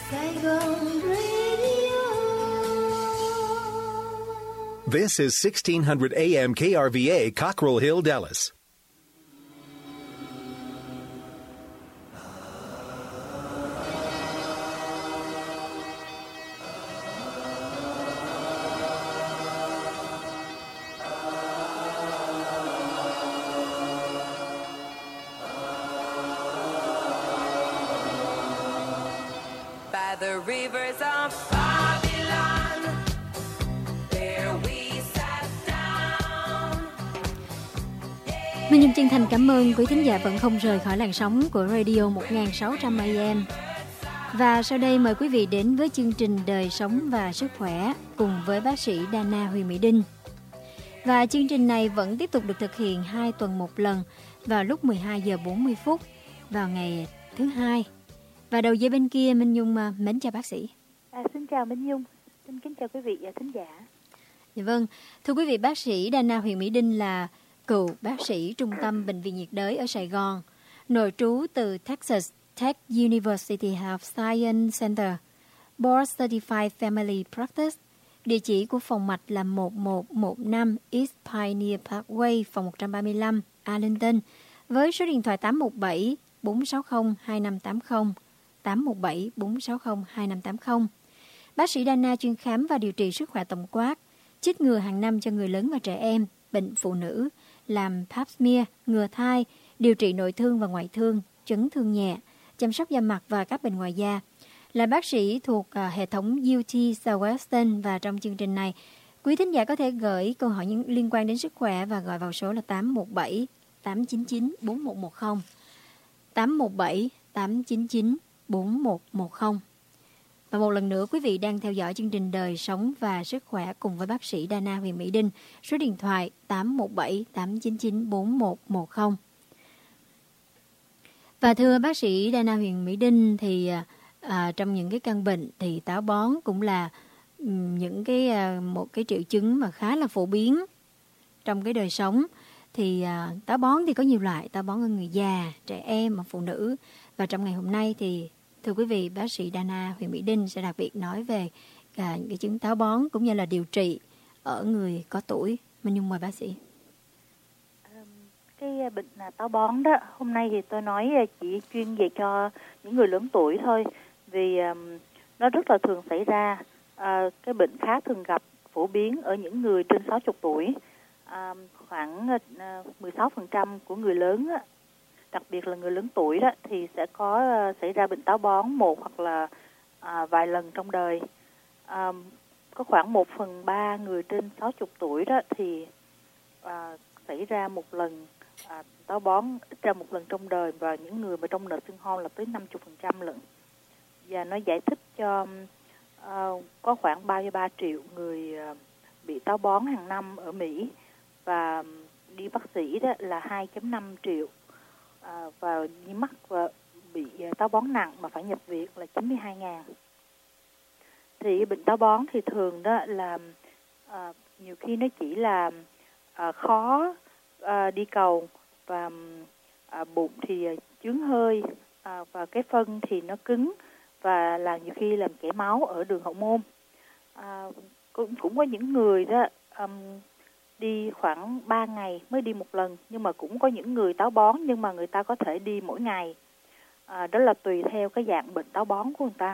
Saigon Radio. This is 1600 AM KRVA, Cockrell Hill, Dallas. The rivers of Babylon, there we sat down. Minh Nhung chân thành cảm ơn quý thính giả vẫn không rời khỏi làn sóng của Radio 1600 AM. Và sau đây mời quý vị đến với chương trình Đời sống và sức khỏe cùng với bác sĩ Dana Huyền Mỹ Đinh. Và chương trình này vẫn tiếp tục được thực hiện 2 tuần một lần vào lúc 12 giờ 40 phút vào ngày thứ Hai. Và đầu dây bên kia Minh Nhung mến chào bác sĩ. Xin chào Minh Nhung, xin kính chào quý vị và thính giả. Dạ vâng, thưa quý vị, bác sĩ Dana Huyền Mỹ Đinh là cựu bác sĩ Trung tâm Bệnh viện nhiệt đới ở Sài Gòn, nội trú từ Texas Tech University Health Science Center, Board Certified Family Practice. Địa chỉ của phòng mạch là 1115 East Pioneer Parkway, phòng 135, Arlington, với số điện thoại 817 460 2580. 817-460-2580. Bác sĩ Dana chuyên khám và điều trị sức khỏe tổng quát, chích ngừa hàng năm cho người lớn và trẻ em, bệnh phụ nữ, làm pap smear, ngừa thai, điều trị nội thương và ngoại thương, chấn thương nhẹ, chăm sóc da mặt và các bệnh ngoài da. Là bác sĩ thuộc hệ thống UT Southwestern, và trong chương trình này, quý thính giả có thể gửi câu hỏi liên quan đến sức khỏe và gọi vào số là 817 899 4110. 817 899 4110. Và một lần nữa quý vị đang theo dõi chương trình Đời sống và sức khỏe cùng với bác sĩ Dana Huyền Mỹ Đinh, số điện thoại 817 899 4110. Và thưa bác sĩ Dana Huyền Mỹ Đinh, thì trong những cái căn bệnh thì táo bón cũng là những một cái triệu chứng mà khá là phổ biến trong cái đời sống. Thì táo bón thì có nhiều loại, táo bón ở người già, trẻ em và phụ nữ. Và trong ngày hôm nay thì thưa quý vị, bác sĩ Dana Huyền Mỹ Đinh sẽ đặc biệt nói về cái chứng táo bón cũng như là điều trị ở người có tuổi. Minh Nhung mời bác sĩ. Cái bệnh táo bón đó, hôm nay thì tôi nói chỉ chuyên về cho những người lớn tuổi thôi, vì nó rất là thường xảy ra. Cái bệnh khá thường gặp, phổ biến ở những người trên 60 tuổi. Khoảng 16% của người lớn, đặc biệt là người lớn tuổi đó, thì sẽ có xảy ra bệnh táo bón một hoặc là vài lần trong đời. Có khoảng 1/3 người trên 60 tuổi đó thì xảy ra một lần táo bón, ít ra một lần trong đời, và những người mà trong nursing home là tới 50% lận. Và nó giải thích cho có khoảng 33 triệu người bị táo bón hàng năm ở Mỹ, và đi bác sĩ đó là 2,5 triệu, và đi mắc và bị táo bón nặng mà phải nhập viện là 92.000. Thì bệnh táo bón thì thường đó là nhiều khi nó chỉ là khó đi cầu, và bụng thì chướng hơi, và cái phân thì nó cứng, và là nhiều khi làm chảy máu ở đường hậu môn. Cũng có những người đó đi khoảng 3 ngày mới đi một lần, nhưng mà cũng có những người táo bón nhưng mà người ta có thể đi mỗi ngày. Đó là tùy theo cái dạng bệnh táo bón của người ta.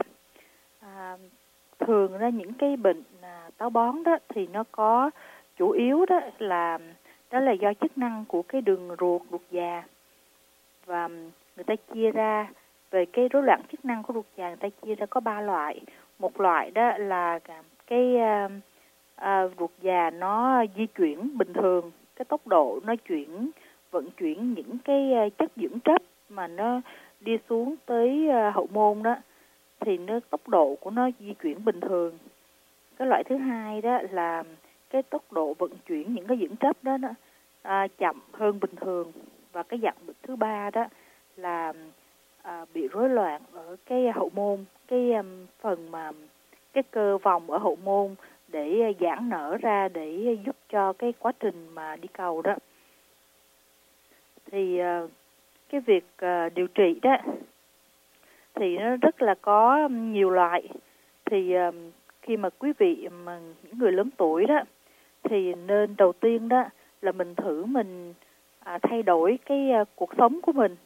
Thường ra những cái bệnh táo bón đó thì nó có chủ yếu đó là do chức năng của cái đường ruột già, và người ta chia ra về cái rối loạn chức năng của ruột già, người ta chia ra có 3 loại. Một loại đó là cái ruột già nó di chuyển bình thường, cái tốc độ nó vận chuyển những cái chất dưỡng chất mà nó đi xuống tới hậu môn đó, thì tốc độ của nó di chuyển bình thường. Cái loại thứ hai đó là cái tốc độ vận chuyển những cái dưỡng chất đó chậm hơn bình thường. Và cái dạng bệnh thứ ba đó là bị rối loạn ở cái hậu môn, cái phần mà cái cơ vòng ở hậu môn để giãn nở ra để giúp cho cái quá trình mà đi cầu đó. Thì cái việc điều trị đó thì nó rất là có nhiều loại. Thì khi mà quý vị mà những người lớn tuổi đó thì nên đầu tiên đó là mình thử mình thay đổi cái cuộc sống của mình,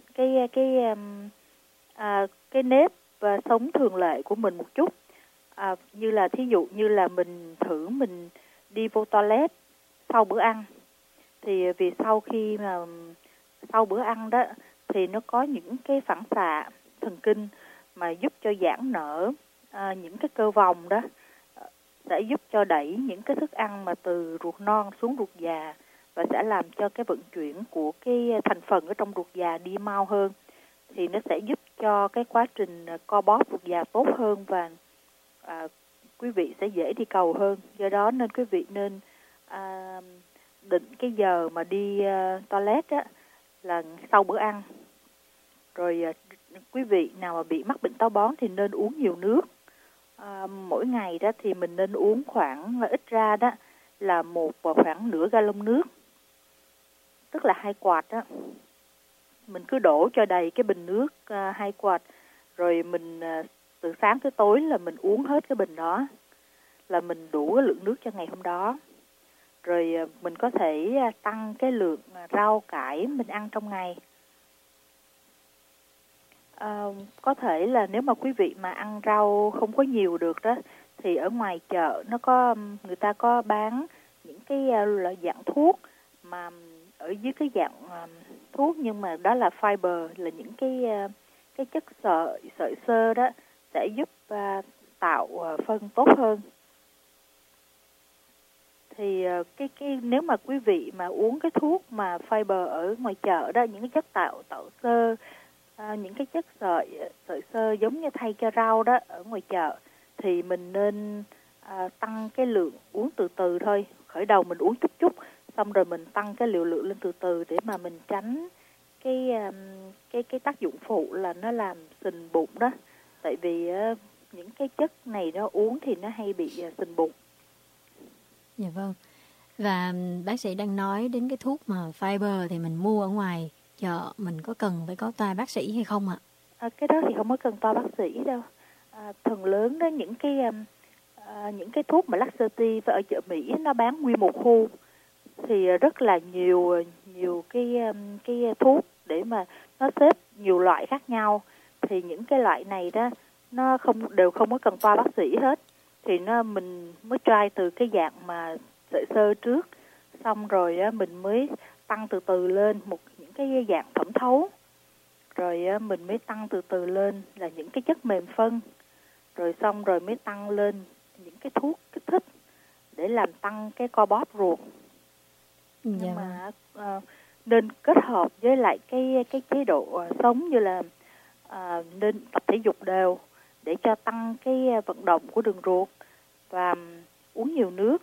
cái nếp và sống thường lệ của mình một chút. Như là thí dụ như là mình thử mình đi vô toilet sau bữa ăn. Thì vì sau bữa ăn đó thì nó có những cái phản xạ thần kinh mà giúp cho giãn nở những cái cơ vòng đó, sẽ giúp cho đẩy những cái thức ăn mà từ ruột non xuống ruột già, và sẽ làm cho cái vận chuyển của cái thành phần ở trong ruột già đi mau hơn. Thì nó sẽ giúp cho cái quá trình co bóp ruột già tốt hơn, và quý vị sẽ dễ đi cầu hơn. Do đó nên quý vị nên định cái giờ mà đi toilet á là sau bữa ăn. Rồi quý vị nào mà bị mắc bệnh táo bón thì nên uống nhiều nước. Mỗi ngày đó thì mình nên uống khoảng ít ra đó là khoảng nửa gallon nước, tức là 2 quạt đó. Mình cứ đổ cho đầy cái bình nước 2 quạt, rồi mình từ sáng tới tối là mình uống hết cái bình đó, là mình đủ cái lượng nước cho ngày hôm đó. Rồi mình có thể tăng cái lượng rau cải mình ăn trong ngày. Có thể là nếu mà quý vị mà ăn rau không có nhiều được đó, thì ở ngoài chợ người ta có bán những cái loại dạng thuốc mà ở dưới cái dạng thuốc, nhưng mà đó là fiber, là những cái chất sợi xơ đó, sẽ giúp tạo phân tốt hơn. Thì nếu mà quý vị mà uống cái thuốc mà fiber ở ngoài chợ đó, những cái chất tạo xơ, những cái chất sợi xơ giống như thay cho rau đó ở ngoài chợ, thì mình nên tăng cái lượng uống từ từ thôi. Khởi đầu mình uống chút, xong rồi mình tăng cái liều lượng lên từ từ để mà mình tránh cái tác dụng phụ là nó làm sình bụng đó. Tại vì những cái chất này nó uống thì nó hay bị sình bụng. Dạ vâng. Và bác sĩ đang nói đến cái thuốc mà fiber thì mình mua ở ngoài chợ, mình có cần phải có toa bác sĩ hay không ạ? Cái đó thì không có cần toa bác sĩ đâu. Phần lớn đó những cái thuốc mà laxative ở chợ Mỹ nó bán nguyên một khu, thì rất là nhiều cái thuốc để mà nó xếp nhiều loại khác nhau. Thì những cái loại này đó nó đều không có cần toa bác sĩ hết. Thì mình mới try từ cái dạng mà sợi xơ trước, xong rồi mình mới tăng từ từ lên những cái dạng thẩm thấu, rồi mình mới tăng từ từ lên là những cái chất mềm phân, rồi xong rồi mới tăng lên những cái thuốc kích thích để làm tăng cái co bóp ruột. Nhưng mà nên kết hợp với lại cái chế độ sống, như là nên tập thể dục đều để cho tăng cái vận động của đường ruột, và uống nhiều nước.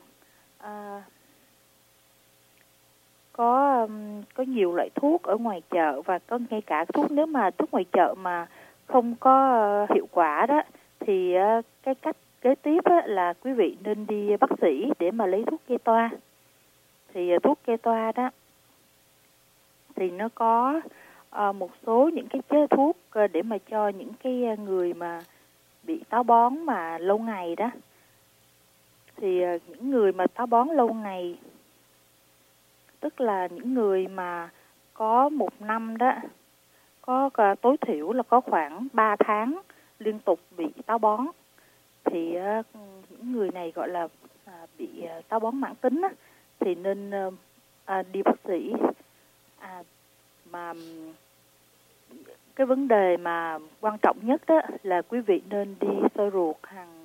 Có nhiều loại thuốc ở ngoài chợ, và có ngay cả thuốc, nếu mà thuốc ngoài chợ mà không có hiệu quả đó, thì cái cách kế tiếp là quý vị nên đi bác sĩ để mà lấy thuốc kê toa. Thì thuốc kê toa đó thì nó có một số những cái chế thuốc để mà cho những cái người mà bị táo bón mà lâu ngày đó. Thì những người mà táo bón lâu ngày, tức là những người mà có 1 năm đó, có tối thiểu là có khoảng 3 tháng liên tục bị táo bón, thì những người này gọi là bị táo bón mãn tính á, thì nên đi bác sĩ. Mà cái vấn đề mà quan trọng nhất đó là quý vị nên đi soi ruột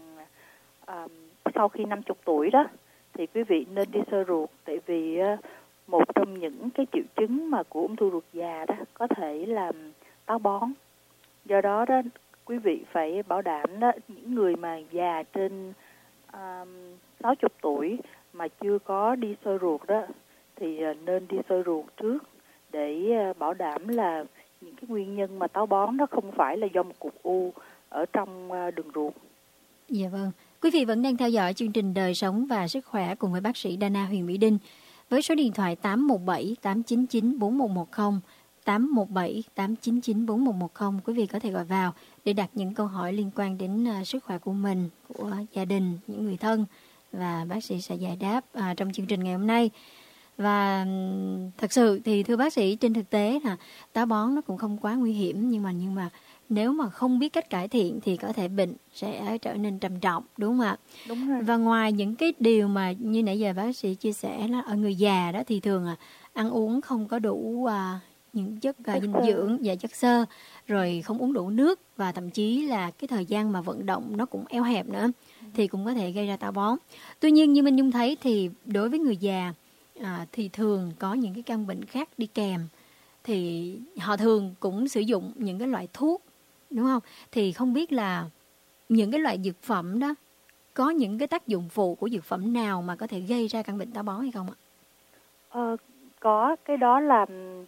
sau khi 50 tuổi đó, thì quý vị nên đi soi ruột. Tại vì một trong những cái triệu chứng mà của ung thư ruột già đó có thể là táo bón. Do đó đó quý vị phải bảo đảm đó, những người mà già trên 60 tuổi mà chưa có đi soi ruột đó, thì nên đi soi ruột trước để bảo đảm là những cái nguyên nhân mà táo bón đó không phải là do một cục u ở trong đường ruột. Dạ vâng. Quý vị vẫn đang theo dõi chương trình Đời sống và sức khỏe cùng với bác sĩ Đana Huyền Mỹ Đinh với số điện thoại 817 899 4110 817 899 4110. Quý vị có thể gọi vào để đặt những câu hỏi liên quan đến sức khỏe của mình, của gia đình, những người thân, và bác sĩ sẽ giải đáp trong chương trình ngày hôm nay. Và thật sự thì thưa bác sĩ, trên thực tế là táo bón nó cũng không quá nguy hiểm, nhưng mà nếu mà không biết cách cải thiện thì có thể bệnh sẽ trở nên trầm trọng, đúng không ạ? Đúng rồi. Và ngoài những cái điều mà như nãy giờ bác sĩ chia sẻ là ở người già đó thì thường là ăn uống không có đủ những chất dinh dưỡng và chất xơ, rồi không uống đủ nước, và thậm chí là cái thời gian mà vận động nó cũng eo hẹp nữa, thì cũng có thể gây ra táo bón. Tuy nhiên như Minh Nhung thấy thì đối với người già thì thường có những cái căn bệnh khác đi kèm, thì họ thường cũng sử dụng những cái loại thuốc, đúng không? Thì không biết là những cái loại dược phẩm đó có những cái tác dụng phụ của dược phẩm nào mà có thể gây ra căn bệnh táo bón hay không ạ? Có, cái đó là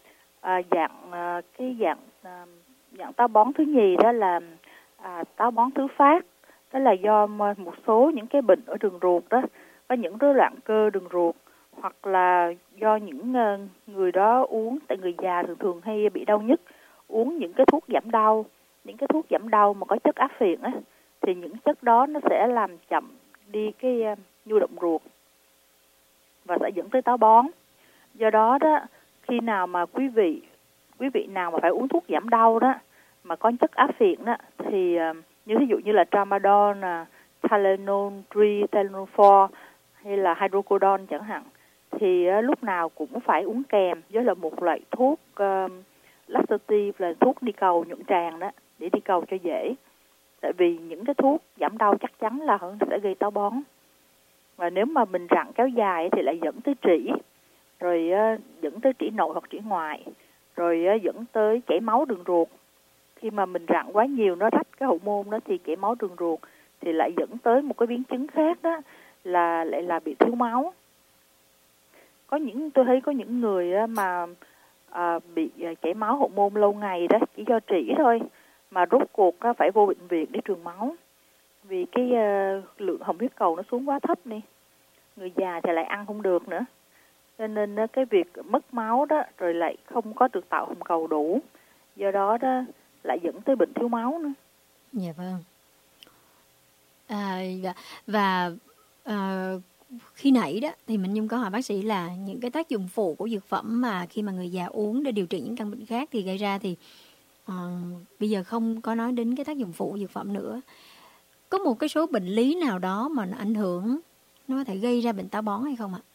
dạng táo bón thứ nhì, đó là táo bón thứ phát. Đó là do một số những cái bệnh ở đường ruột đó, có những rối loạn cơ đường ruột, hoặc là do những người đó uống, tại người già thường hay bị đau nhức, uống những cái thuốc giảm đau, những cái thuốc giảm đau mà có chất áp phiện á, thì những chất đó nó sẽ làm chậm đi cái nhu động ruột và sẽ dẫn tới táo bón. Do đó đó, khi nào mà quý vị nào mà phải uống thuốc giảm đau đó mà có chất áp phiện đó, thì như ví dụ như là Tramadol, Tylenol 3, Tylenol 4 hay là hydrocodone chẳng hạn, thì lúc nào cũng phải uống kèm với là một loại thuốc laxative, là thuốc đi cầu nhuận tràng đó, để đi cầu cho dễ. Tại vì những cái thuốc giảm đau chắc chắn là sẽ gây táo bón. Và nếu mà mình rặn kéo dài thì lại dẫn tới trĩ, rồi dẫn tới trĩ nội hoặc trĩ ngoại, rồi dẫn tới chảy máu đường ruột. Khi mà mình rặn quá nhiều, nó rách cái hậu môn đó thì chảy máu đường ruột, thì lại dẫn tới một cái biến chứng khác đó là lại là bị thiếu máu. Tôi thấy có những người mà bị chảy máu hậu môn lâu ngày đó chỉ do trĩ thôi, mà rốt cuộc phải vô bệnh viện để truyền máu, vì cái lượng hồng huyết cầu nó xuống quá thấp đi. Người già thì lại ăn không được nữa, cho nên cái việc mất máu đó rồi lại không có được tạo hồng cầu đủ, do đó đó lại dẫn tới bệnh thiếu máu nữa. Dạ vâng. Và khi nãy đó thì mình Nhung có hỏi bác sĩ là những cái tác dụng phụ của dược phẩm mà khi mà người già uống để điều trị những căn bệnh khác thì gây ra, thì bây giờ không có nói đến cái tác dụng phụ của dược phẩm nữa. Có một cái số bệnh lý nào đó mà nó ảnh hưởng, nó có thể gây ra bệnh táo bón hay không ạ?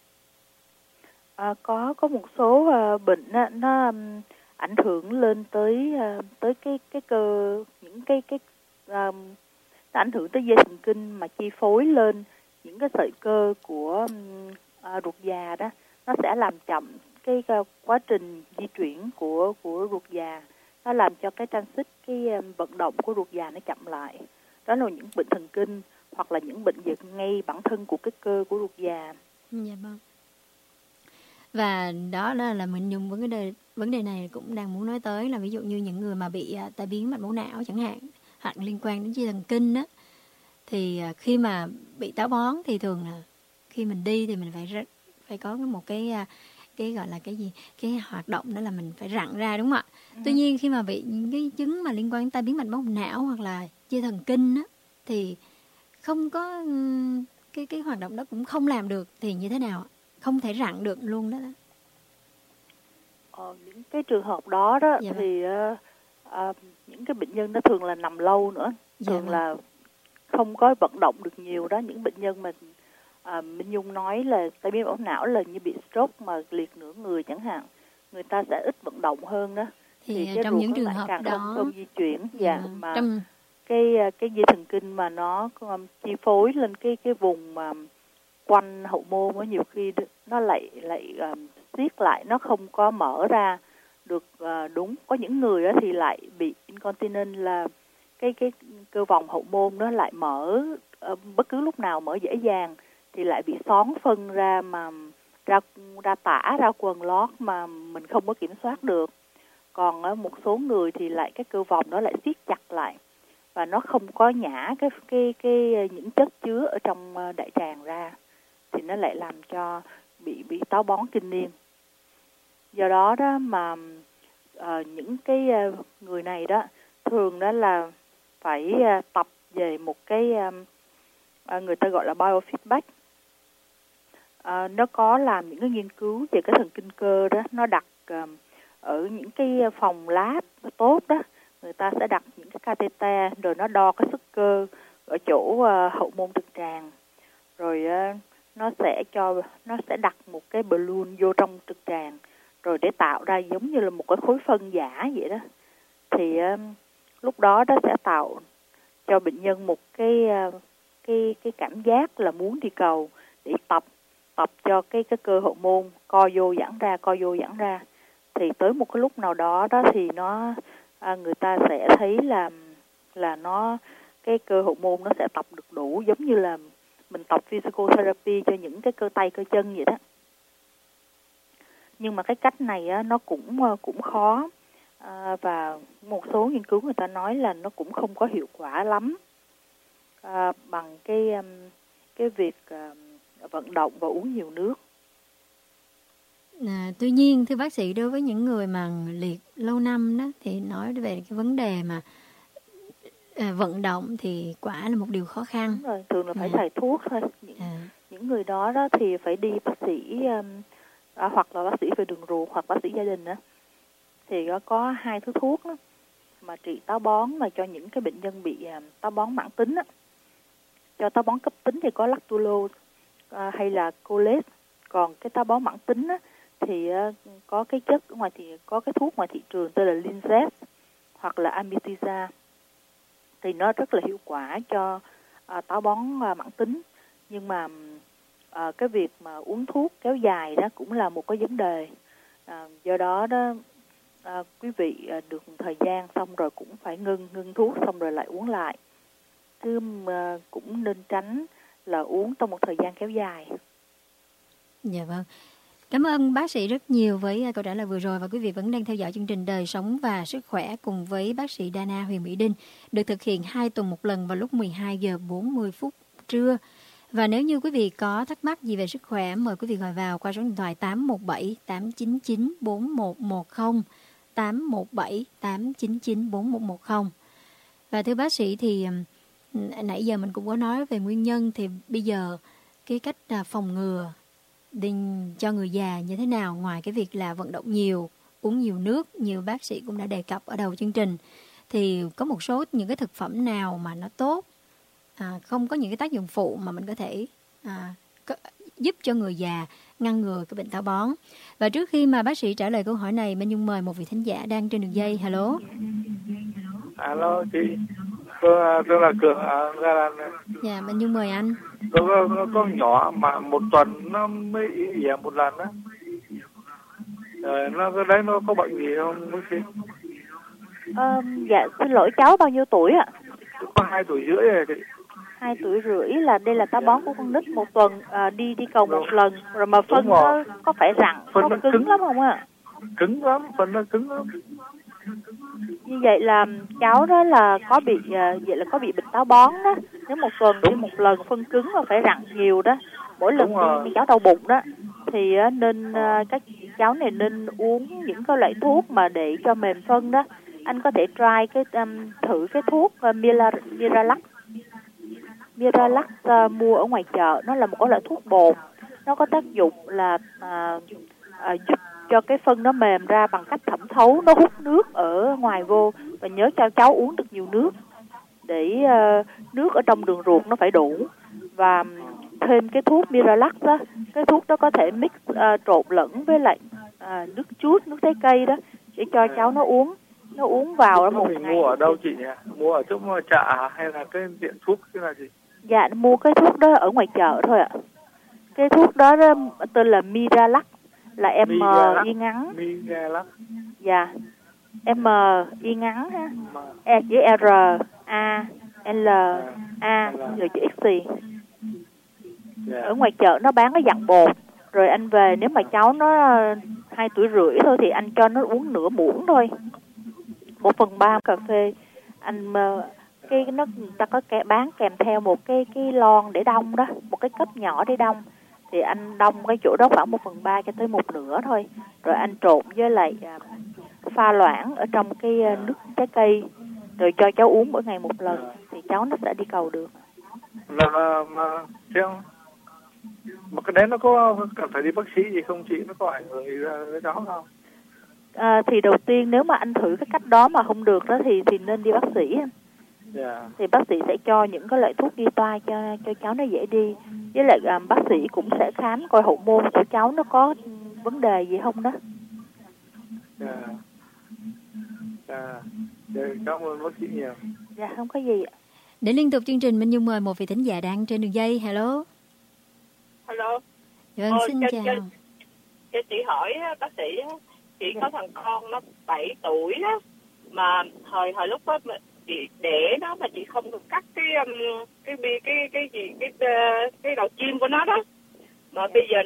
Có một số bệnh nó ảnh hưởng lên tới cái cơ, những cái nó ảnh hưởng tới dây thần kinh mà chi phối lên những cái sợi cơ của ruột già đó, nó sẽ làm chậm cái quá trình di chuyển của ruột già, nó làm cho cái transit, cái vận động của ruột già nó chậm lại. Đó là những bệnh thần kinh hoặc là những bệnh về ngay bản thân của cái cơ của ruột già. Dạ vâng. Và đó là mình dùng vấn đề này cũng đang muốn nói tới, là ví dụ như những người mà bị tai biến mạch máu não chẳng hạn, hoặc liên quan đến dây thần kinh đó, thì khi mà bị táo bón thì thường là khi mình đi thì mình phải có một cái gọi là cái gì, cái hoạt động đó là mình phải rặn ra, đúng không ạ? Tuy nhiên khi mà bị những cái chứng mà liên quan đến tai biến mạch máu não hoặc là dây thần kinh đó, thì không có cái hoạt động đó cũng không làm được, thì như thế nào? Không thể rặn được luôn đó. Những cái trường hợp đó đó, dạ thì những cái bệnh nhân đó thường là nằm lâu nữa, thường là không có vận động được nhiều đó. Những bệnh nhân mà Minh Nhung nói là tai biến mạch máu não là như bị stroke mà liệt nửa người chẳng hạn, người ta sẽ ít vận động hơn đó, thì cái trong những trường hợp đó không di chuyển, mà cái dây thần kinh mà nó chi phối lên cái vùng mà quanh hậu môn á, nhiều khi nó lại siết lại, nó không có mở ra được đúng. Có những người thì lại bị incontinent, là cái cơ vòng hậu môn nó lại mở bất cứ lúc nào mở dễ dàng, thì lại bị xón phân ra, mà ra tả, ra quần lót mà mình không có kiểm soát được. Còn một số người thì lại cái cơ vòng nó lại siết chặt lại và nó không có nhả cái những chất chứa ở trong đại tràng ra, thì nó lại làm cho bị táo bón kinh niên. Do đó đó mà những cái người này đó thường đó là phải tập về một cái người ta gọi là biofeedback. Nó có làm những cái nghiên cứu về cái thần kinh cơ đó, nó đặt ở những cái phòng lab tốt đó, người ta sẽ đặt những cái catheter rồi nó đo cái sức cơ ở chỗ hậu môn trực tràng, rồi nó sẽ đặt một cái balloon vô trong trực tràng rồi để tạo ra giống như là một cái khối phân giả vậy đó. Thì lúc đó đó sẽ tạo cho bệnh nhân một cái cảm giác là muốn đi cầu để tập cho cái cơ hậu môn co vô giãn ra. Thì tới một cái lúc nào đó đó thì nó người ta sẽ thấy là nó cái cơ hậu môn nó sẽ tập được đủ, giống như là mình tập physical therapy cho những cái cơ tay cơ chân vậy đó. Nhưng mà cái cách này á, nó cũng khó, và một số nghiên cứu người ta nói là nó cũng không có hiệu quả lắm bằng cái việc vận động và uống nhiều nước. Tuy nhiên thưa bác sĩ, đối với những người mà liệt lâu năm đó thì nói về cái vấn đề mà vận động thì quả là một điều khó khăn. Đúng rồi, thường là phải xài thuốc thôi. Những người đó đó thì phải đi bác sĩ hoặc là bác sĩ về đường ruột hoặc bác sĩ gia đình đó. Thì có 2 thứ thuốc đó, mà trị táo bón mà cho những cái bệnh nhân bị táo bón mãn tính á. Cho táo bón cấp tính thì có lactulose hay là Coles. Còn cái táo bón mãn tính á, thì có cái chất ở ngoài thì có cái thuốc ngoài thị trường tên là Linzess hoặc là Amitiza. Thì nó rất là hiệu quả cho táo bón mãn tính. Nhưng mà cái việc mà uống thuốc kéo dài đó cũng là một cái vấn đề. Do đó đó quý vị được một thời gian xong rồi cũng phải ngưng thuốc xong rồi lại uống lại. Chứ cũng nên tránh là uống trong một thời gian kéo dài. Dạ vâng. Cảm ơn bác sĩ rất nhiều với câu trả lời vừa rồi, và quý vị vẫn đang theo dõi chương trình Đời Sống và Sức Khỏe cùng với bác sĩ Dana Huyền Mỹ Đinh, được thực hiện 2 tuần một lần vào lúc 12 giờ 40 phút trưa. Và nếu như quý vị có thắc mắc gì về sức khỏe, mời quý vị gọi vào qua số điện thoại 817 899 4110, 817 899 4110. Và thưa bác sĩ thì nãy giờ mình cũng có nói về nguyên nhân, thì bây giờ cái cách phòng ngừa cho người già như thế nào, ngoài cái việc là vận động nhiều, uống nhiều nước như bác sĩ cũng đã đề cập ở đầu chương trình, thì có một số những cái thực phẩm nào mà nó tốt, không có những cái tác dụng phụ mà mình có thể giúp cho người già ngăn ngừa cái bệnh táo bón. Và trước khi mà bác sĩ trả lời câu hỏi này, Minh Nhung mời một vị thính giả đang trên đường dây. Hello. Alo chị, tôi là Cường ở Gia Lan. Dạ, Minh Nhung mời anh. Tôi có nhỏ mà một tuần nó mới ỉa một lần đó. Nó cái đấy nó có bệnh gì không bác sĩ? Dạ xin lỗi, cháu bao nhiêu tuổi ạ? Có 2 tuổi rưỡi rồi chị. 2 tuổi rưỡi là đây là táo bón của con nít. Một tuần đi cầu một lần rồi mà phân nó có phải rặn, có cứng lắm không ạ? Cứng lắm, phân nó cứng lắm. Như vậy là cháu đó là có bị bệnh táo bón đó. Nếu một tuần đi một lần phân cứng và phải rặn nhiều đó, mỗi lần đi cháu đau bụng đó, thì nên các cháu này nên uống những cái loại thuốc mà để cho mềm phân đó. Anh có thể try thử cái thuốc Miralax mua ở ngoài chợ. Nó là một cái loại thuốc bột, nó có tác dụng là giúp cho cái phân nó mềm ra bằng cách thẩm thấu, nó hút nước ở ngoài vô. Và nhớ cho cháu uống được nhiều nước, để nước ở trong đường ruột nó phải đủ. Và thêm cái thuốc Miralax đó, cái thuốc đó có thể mix trộn lẫn với lại nước chuốt, nước trái cây đó, để cho cháu nó uống vào một ngày. Mua ở đâu chị nhỉ? Mua ở chỗ chợ hay là cái tiệm thuốc cái là gì? Dạ, mua cái thuốc đó ở ngoài chợ thôi ạ. Cái thuốc đó tên là Miralax, là M y ngắn. Miralax. Dạ. M y ngắn ha. Chữ R A L A rồi chữ X. Ở ngoài chợ nó bán cái dạng bột. Rồi anh về, nếu mà cháu nó 2 tuổi rưỡi thôi thì anh cho nó uống nửa muỗng thôi, 1/3 cà phê. Anh nó người ta có bán kèm theo một cái lon để đông đó, một cái cốc nhỏ để đông. Thì anh đông cái chỗ đó khoảng 1/3 cho tới 1/2 thôi. Rồi anh trộn với lại pha loãng ở trong cái nước trái cây rồi cho cháu uống mỗi ngày một lần thì cháu nó sẽ đi cầu được. Mà cái đấy nó có cần phải đi bác sĩ gì không chị? Nó có ảnh hưởng gì ra với cháu không? Thì đầu tiên nếu mà anh thử cái cách đó mà không được đó thì nên đi bác sĩ. Thì bác sĩ sẽ cho những cái loại thuốc đi toa cho cháu nó dễ đi. Với lại bác sĩ cũng sẽ khám coi hậu môn của cháu nó có vấn đề gì không đó. Cảm ơn bác sĩ nhiều. Dạ không có gì ạ. Để liên tục chương trình, Minh Nhung mời một vị thính giả đang trên đường dây. Hello. Hello. Vâng, xin chào. Cho chị hỏi bác sĩ, chị có thằng con nó 7 tuổi đó, mà hồi lúc đó chị đẻ nó mà chị không được cắt cái đầu chim của nó đó, mà bây giờ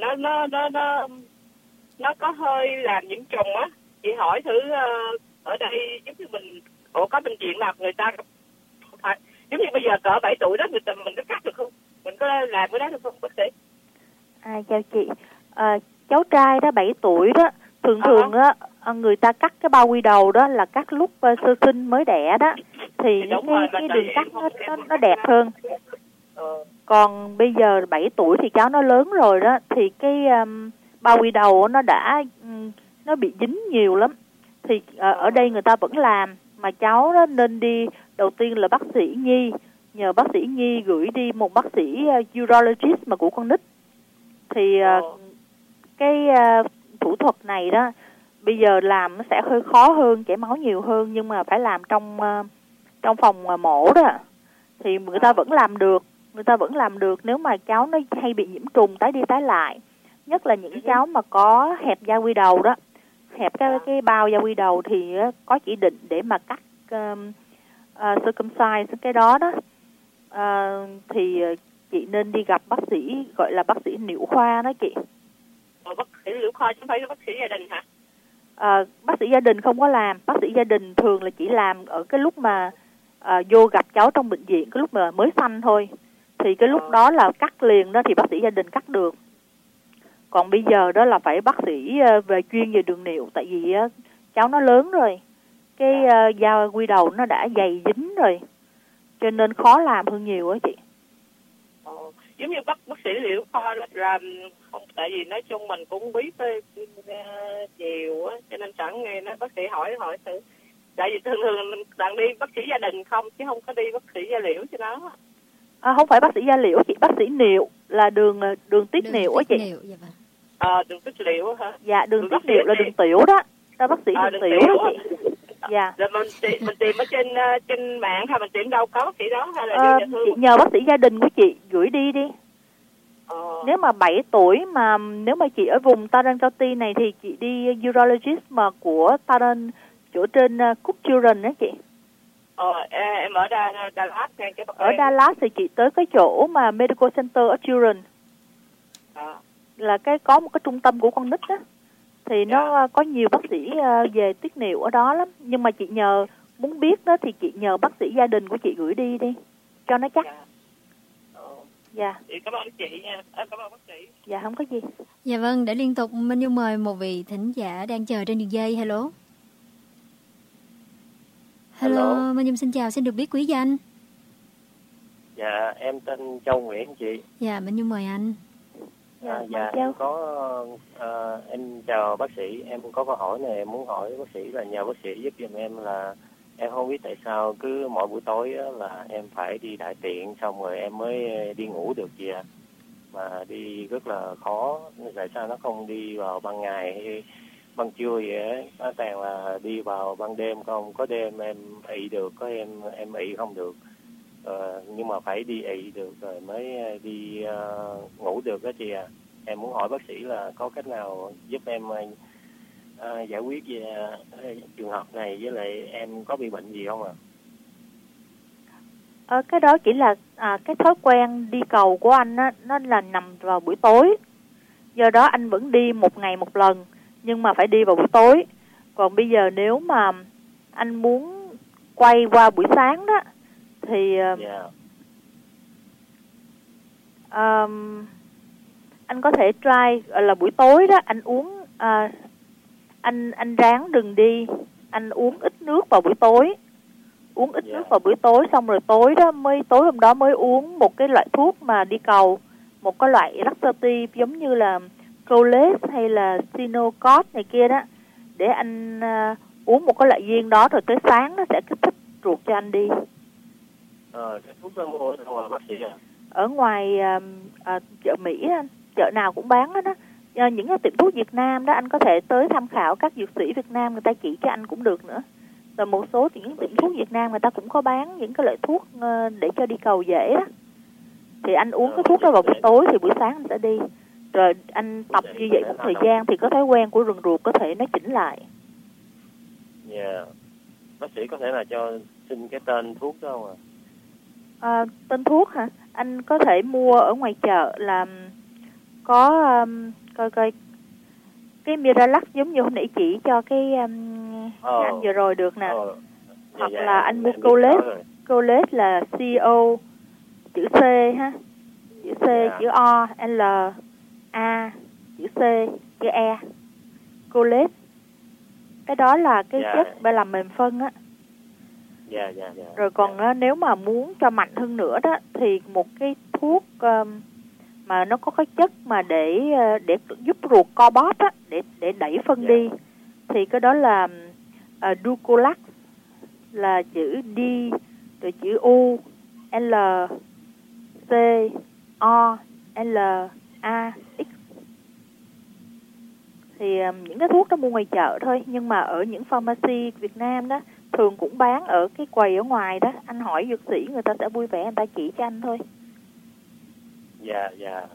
nó có hơi làm nhiễm trùng á. Chị hỏi thử ở đây giống như mình có bệnh viện nào người ta phải giống như bây giờ cỡ 7 tuổi đó mình có cắt được không? Mình có làm cái đó được không bác sĩ? Chào chị. Cháu trai đó 7 tuổi đó, thường á người ta cắt cái bao quy đầu đó là cắt lúc sơ sinh mới đẻ đó, thì cái đường cắt nó đẹp hơn. Còn bây giờ 7 tuổi thì cháu nó lớn rồi đó, thì cái bao quy đầu nó bị dính nhiều lắm. Thì ở đây người ta vẫn làm, mà cháu đó nên đi đầu tiên là bác sĩ nhi, nhờ bác sĩ nhi gửi đi một bác sĩ urologist mà của con nít. Thì cái thủ thuật này đó bây giờ làm nó sẽ hơi khó hơn, chảy máu nhiều hơn, nhưng mà phải làm trong phòng mổ đó thì người ta vẫn làm được nếu mà cháu nó hay bị nhiễm trùng tái đi tái lại, nhất là những cháu mà có hẹp da quy đầu đó, hẹp cái bao da quy đầu thì có chỉ định để mà cắt circumcise cái đó đó. Thì chị nên đi gặp bác sĩ gọi là bác sĩ niệu khoa đó chị. Bác sĩ niệu khoa chứ không phải là bác sĩ gia đình hả? Bác sĩ gia đình không có làm. Bác sĩ gia đình thường là chỉ làm ở cái lúc mà vô gặp cháu trong bệnh viện, cái lúc mà mới sanh thôi. Thì cái lúc đó là cắt liền đó thì bác sĩ gia đình cắt được. Còn bây giờ đó là phải bác sĩ chuyên về đường niệu, tại vì cháu nó lớn rồi, cái da quy đầu nó đã dày dính rồi, cho nên khó làm hơn nhiều á chị. Giống như bác sĩ niệu khoa làm không, tại vì nói chung mình cũng biết nhiều á, cho nên sẵn nghe nói bác sĩ hỏi thử. Tại vì thường mình đang đi bác sĩ gia đình không, chứ không có đi bác sĩ da liễu cho nó. Không phải bác sĩ da liễu chị, bác sĩ niệu là đường tiết niệu á chị. Đường tiết niệu hả? Dạ, đường tiết niệu là đường tiểu đó. Đó bác sĩ đường tiểu đó chị. Dạ. Rồi mình tìm ở trên mạng hay mình tìm đâu có bác sĩ đó, hay là chị nhờ bác sĩ gia đình của chị gửi đi. Nếu mà 7 tuổi mà nếu mà chị ở vùng Taran County này thì chị đi urologist mà của Taran, chỗ trên Cook Children đó chị. Em ở Dallas ngay cái ở Dallas thì chị tới cái chỗ mà Medical Center of Children. Là có một cái trung tâm của con nít đó. Thì nó có nhiều bác sĩ về tiết niệu ở đó lắm. Nhưng mà chị muốn biết đó thì chị nhờ bác sĩ gia đình của chị gửi đi cho nó chắc. Dạ. Cảm ơn chị nha. Cảm ơn bác sĩ. Dạ không có gì. Dạ vâng, để liên tục Minh Nhung mời một vị thính giả đang chờ trên đường dây. Hello. Hello, Minh Nhung xin chào, xin được biết quý danh. Dạ, em tên Châu Nguyễn chị. Dạ, Minh Nhung mời anh. Dạ, em chào bác sĩ, em có câu hỏi này em muốn hỏi bác sĩ là nhờ bác sĩ giúp giùm em là em không biết tại sao cứ mỗi buổi tối là em phải đi đại tiện xong rồi em mới đi ngủ được gì ạ. Mà đi rất là khó, tại sao nó không đi vào ban ngày hay ban trưa vậy á, toàn là đi vào ban đêm, không có đêm em ị được, có em ị không được. Nhưng mà phải đi ị được rồi mới đi ngủ được đó chị à. Em muốn hỏi bác sĩ là có cách nào giúp em giải quyết về trường hợp này, với lại em có bị bệnh gì không ạ? Cái đó chỉ là cái thói quen đi cầu của anh á, nó là nằm vào buổi tối. Do đó anh vẫn đi một ngày một lần, nhưng mà phải đi vào buổi tối. Còn bây giờ nếu mà anh muốn quay qua buổi sáng đó thì anh có thể try là buổi tối đó anh anh ráng đừng đi, anh uống ít nước vào buổi tối. Uống ít nước vào buổi tối, xong rồi tối hôm đó mới uống một cái loại thuốc mà đi cầu, một cái loại laxative giống như là Coles hay là Sinocort này kia đó, để anh uống một cái loại viên đó, rồi tới sáng nó sẽ kích thích ruột cho anh đi. Cái thuốc đó mua ở đâu bác sĩ ạ? Ở ngoài chợ Mỹ, chợ nào cũng bán đó. Những cái tiệm thuốc Việt Nam đó, anh có thể tới tham khảo các dược sĩ Việt Nam, người ta chỉ cho anh cũng được nữa. Rồi một số những tiệm thuốc Việt Nam người ta cũng có bán những cái loại thuốc để cho đi cầu dễ đó. Thì anh uống cái thuốc đó vào buổi tối thì buổi sáng anh sẽ đi. Rồi anh tập như vậy một thời gian thì có thói quen của rừng ruột có thể nó chỉnh lại. Dạ. Bác sĩ có thể là cho xin cái tên thuốc đó không ạ? Tên thuốc hả? Anh có thể mua ở ngoài chợ là có coi cái Miralax giống như hôm nãy chỉ cho cái anh vừa rồi được nè. Hoặc là anh mua Coles là CO chữ C ha, chữ C chữ O L A chữ C chữ E, Coles. Cái đó là cái chất để làm mềm phân á. Dạ. Rồi còn nếu mà muốn cho mạnh hơn nữa đó thì một cái thuốc mà nó có cái chất mà để giúp ruột co bóp á, để đẩy phân đi, thì cái đó là Dulcolax, là chữ D rồi chữ U L C O L A X. Thì những cái thuốc đó mua ngoài chợ thôi, nhưng mà ở những pharmacy Việt Nam đó thường cũng bán ở cái quầy ở ngoài đó, anh hỏi dược sĩ người ta sẽ vui vẻ, người ta chỉ cho anh thôi. Dạ.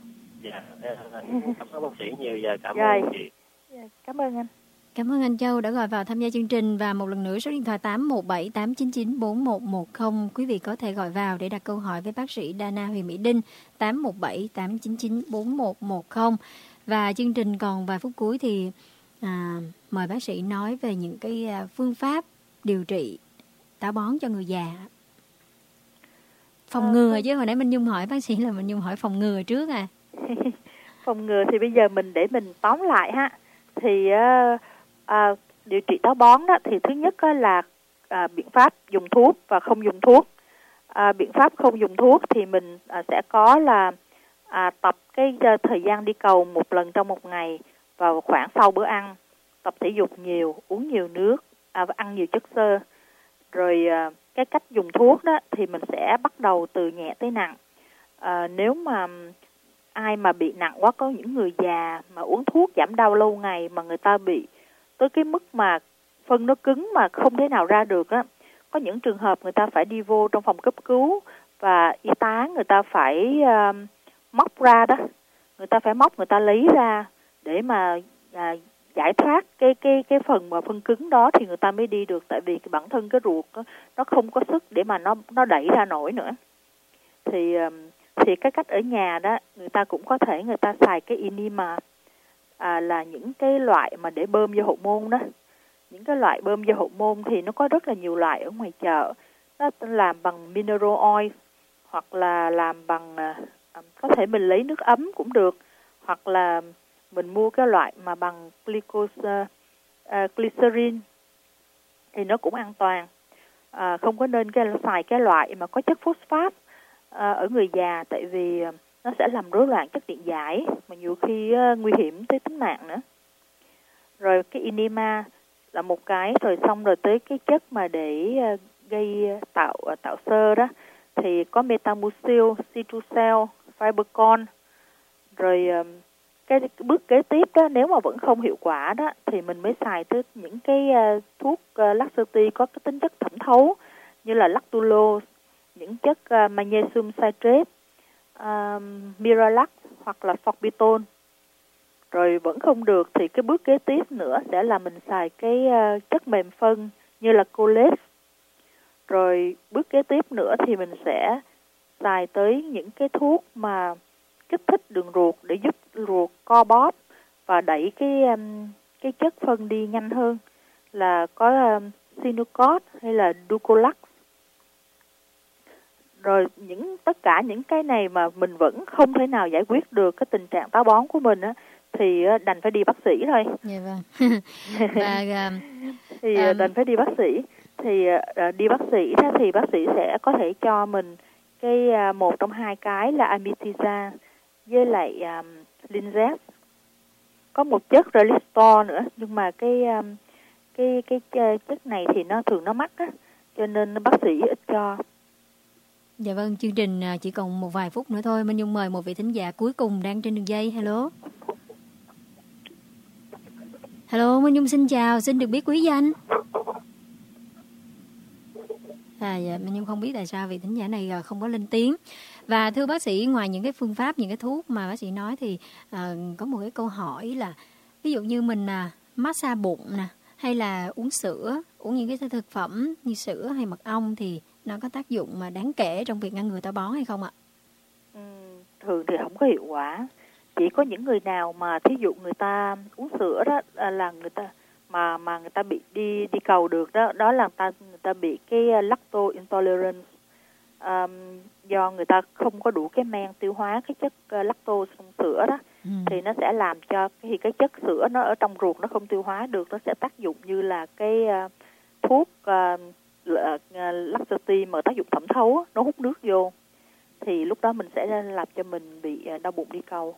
Cảm ơn bác sĩ nhiều, và cảm ơn chị. Cảm ơn anh. Cảm ơn anh Châu đã gọi vào tham gia chương trình, và một lần nữa số điện thoại 817-899-4110. Quý vị có thể gọi vào để đặt câu hỏi với bác sĩ Dana Huyền Mỹ Đinh, 817-899-4110. Và chương trình còn vài phút cuối thì mời bác sĩ nói về những cái phương pháp điều trị táo bón cho người già. Phòng ngừa chứ, hồi nãy Minh Nhung hỏi bác sĩ là Minh Nhung hỏi phòng ngừa trước à. Phòng ngừa thì bây giờ mình tóm lại ha. Thì điều trị táo bón đó thì thứ nhất là biện pháp dùng thuốc và không dùng thuốc. Biện pháp không dùng thuốc thì mình sẽ có là tập cái thời gian đi cầu một lần trong một ngày vào khoảng sau bữa ăn, tập thể dục nhiều, uống nhiều nước, ăn nhiều chất xơ. Rồi cái cách dùng thuốc đó thì mình sẽ bắt đầu từ nhẹ tới nặng. Nếu mà ai mà bị nặng quá, có những người già mà uống thuốc giảm đau lâu ngày mà người ta bị tới cái mức mà phân nó cứng mà không thể nào ra được á, có những trường hợp người ta phải đi vô trong phòng cấp cứu và y tá người ta phải móc ra đó, người ta phải móc, người ta lấy ra để mà giải thoát cái phần mà phân cứng đó thì người ta mới đi được, tại vì bản thân cái ruột đó, nó không có sức để mà nó đẩy ra nổi nữa. Thì cái cách ở nhà đó, người ta cũng có thể người ta xài cái enema, là những cái loại mà để bơm vô hậu môn đó. Những cái loại bơm vô hậu môn thì nó có rất là nhiều loại ở ngoài chợ. Nó làm bằng mineral oil, hoặc là làm bằng có thể mình lấy nước ấm cũng được, hoặc là mình mua cái loại mà bằng glycerin thì nó cũng an toàn. Không có nên xài cái loại mà có chất phosphate ở người già, tại vì nó sẽ làm rối loạn chất điện giải mà nhiều khi nguy hiểm tới tính mạng nữa. Rồi cái enema là một cái, rồi xong rồi tới cái chất mà để gây tạo xơ đó thì có metamucil, citrusel, fibercon. Rồi cái bước kế tiếp đó, nếu mà vẫn không hiệu quả đó thì mình mới xài tới những cái thuốc laxative có cái tính chất thẩm thấu như là lactulose, những chất magnesium citrate, Miralax hoặc là sorbitol. Rồi vẫn không được thì cái bước kế tiếp nữa sẽ là mình xài cái chất mềm phân như là Coles. Rồi bước kế tiếp nữa thì mình sẽ xài tới những cái thuốc mà kích thích đường ruột để giúp ruột co bóp và đẩy cái chất phân đi nhanh hơn, là có Sinocort hay là Dulcolax. Rồi tất cả những cái này mà mình vẫn không thể nào giải quyết được cái tình trạng táo bón của mình á, thì đành phải đi bác sĩ thôi. Dạ vâng. Và Thì đành phải đi bác sĩ. Thì đi bác sĩ đó thì bác sĩ sẽ có thể cho mình cái một trong hai cái là Amitiza với lại Linzess. Có một chất Relistor nữa, nhưng mà cái chất này thì nó thường nó mắc á, cho nên bác sĩ ít cho. Dạ vâng, chương trình chỉ còn một vài phút nữa thôi. Minh Nhung mời một vị thính giả cuối cùng đang trên đường dây. Hello. Hello, Minh Nhung xin chào, xin được biết quý danh. Dạ, Minh Nhung không biết tại sao vị thính giả này không có lên tiếng. Và thưa bác sĩ, ngoài những cái phương pháp, những cái thuốc mà bác sĩ nói thì có một cái câu hỏi là ví dụ như mình massage bụng nè, hay là uống sữa, uống những cái thực phẩm như sữa hay mật ong thì nó có tác dụng mà đáng kể trong việc ngăn ngừa táo bón hay không ạ? Thường thì không có hiệu quả. Chỉ có những người nào mà thí dụ người ta uống sữa đó là người ta mà người ta bị đi cầu được đó, đó là người ta bị cái lactose intolerance, do người ta không có đủ cái men tiêu hóa cái chất lactose trong sữa đó, thì nó sẽ làm cho thì cái chất sữa nó ở trong ruột nó không tiêu hóa được, nó sẽ tác dụng như là cái thuốc Laxative mà tác dụng thẩm thấu, nó hút nước vô, thì lúc đó mình sẽ làm cho mình bị đau bụng đi cầu.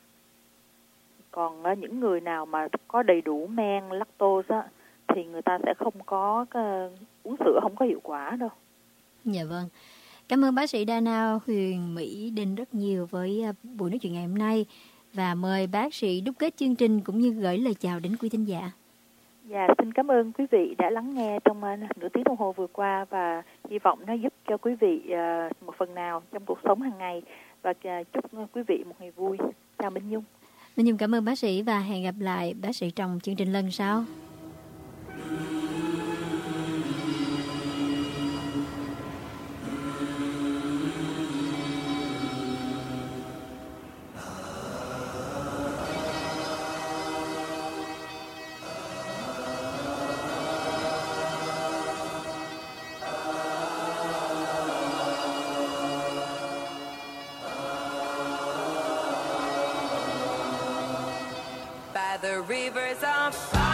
Còn những người nào mà có đầy đủ men lactose á, thì người ta sẽ không có uống sữa không có hiệu quả đâu. Dạ vâng. Cảm ơn bác sĩ Dana Huyền Mỹ Đinh rất nhiều với buổi nói chuyện ngày hôm nay. Và mời bác sĩ đúc kết chương trình cũng như gửi lời chào đến quý thính giả. Dạ, xin cảm ơn quý vị đã lắng nghe trong nửa tiếng đồng hồ vừa qua, và hy vọng nó giúp cho quý vị một phần nào trong cuộc sống hàng ngày, và chúc quý vị một ngày vui. Chào Minh Nhung. Minh Nhung cảm ơn bác sĩ và hẹn gặp lại bác sĩ trong chương trình lần sau. By the rivers of fire.